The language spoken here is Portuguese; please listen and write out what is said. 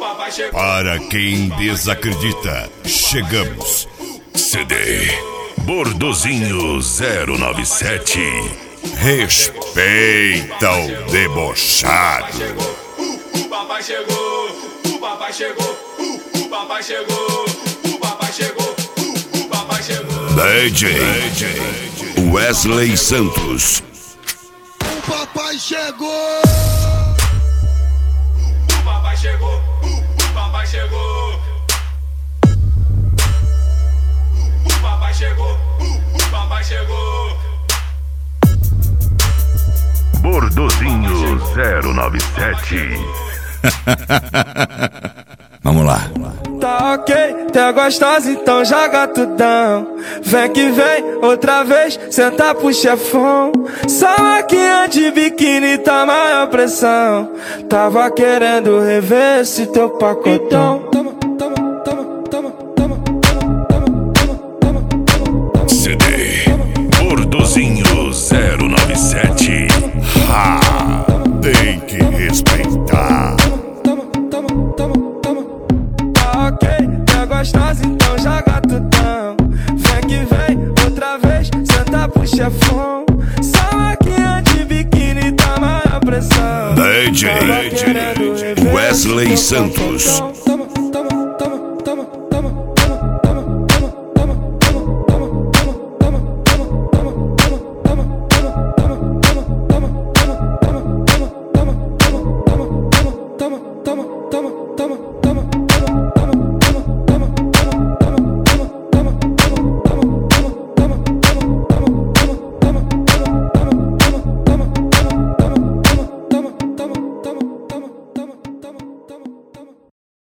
Para quem desacredita, chegamos. CD Bordozinho 097. Respeita o debochado. O papai chegou, o papai chegou, o papai chegou, o papai chegou, o papai chegou. DJ Wesley Santos. O papai chegou. O papai chegou, o papai chegou. O papai chegou, o papai chegou. Bordozinho 097. Vamos lá. Tá ok, tá gostosa, então joga tudão. Vem que vem, outra vez, senta pro chefão. Só maquinha de biquíni, tá maior pressão. Tava querendo rever esse teu pacotão. CD Bordozinho 097. Ha! Tem que respeitar. Tá ok, tá gostosa, então joga tudão. Vem que vem, outra vez, senta pro chefão. Só maquinha de biquíni, tá maior pressão. DJ Wesley Santos.